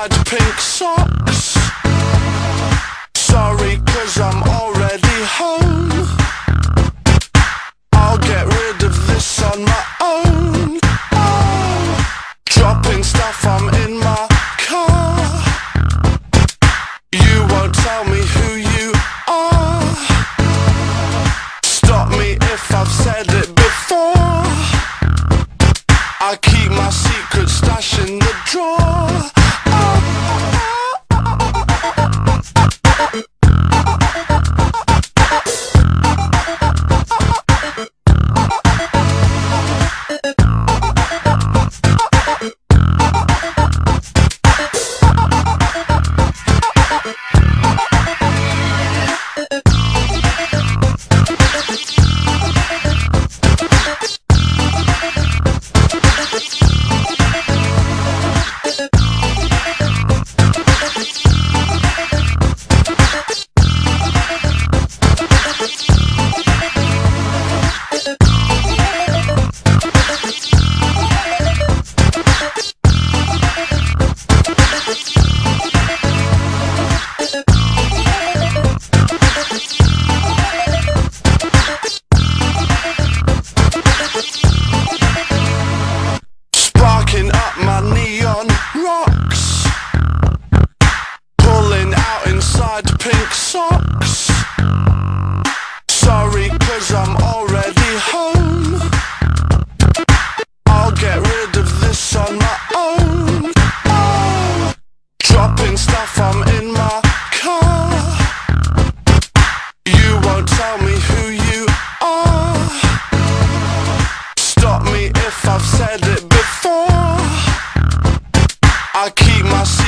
inside pink socks. Sorry, 'cause I'm already home. I'll get rid of this on my own. Oh, dropping stuff, I'm in my car. You won't tell me who you are. Stop me if I've said it before. I keep my secret stash in the drawer. Sparking up my neon rocks, pulling out inside pink socks. Sorry, 'cause I'm already home. I'll get rid of this on my own. Oh, dropping stuff, I'm in my car. You won't tell me who you are. Stop me if I've said it before. I keep my